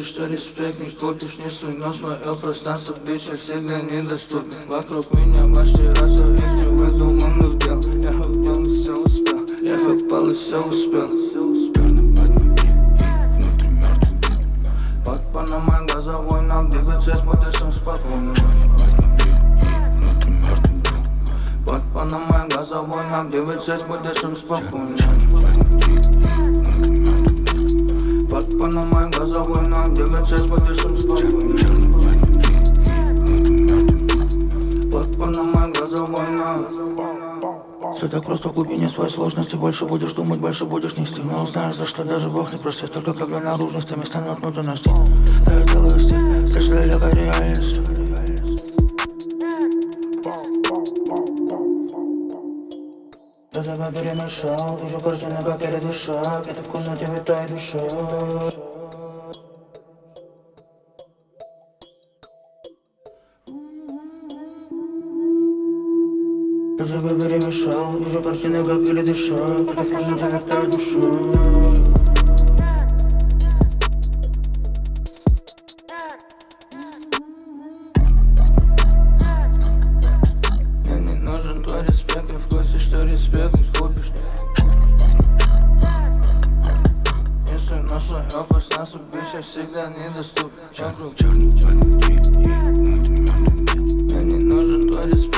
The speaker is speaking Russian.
ты, что респект не купишь, не сунешь мое пространство, бич, я всегда недоступен. Вокруг меня мастера, их не выдуманных дел. Я хотел и все успел, я копал и все успел. Под Панамой газовой нам двигаться с будущим спокойно. Под Панамой газовой нам двигаться с будущим спокойно. Под Панамой газовой нам двигаться с будущим спокойно. Под Панамой газовой нам. Все так просто в глубине своей сложности. Больше будешь думать, больше будешь нести. Но узнаешь, за что даже Бог не простит. Только когда наружностями станет внутренности. Да я делаю стиль, слышь, далекой реальность. Я тебя перемешал, вижу картины, как передышал. Где-то в комнате витает душа. Я тебя перемешал, вижу картины, как передышал. Где-то в комнате витает душа. Респект, я в курсе, что респект не купишь. Если наша опасность убить, я всегда недоступен. Вокруг мне не нужен твой респект.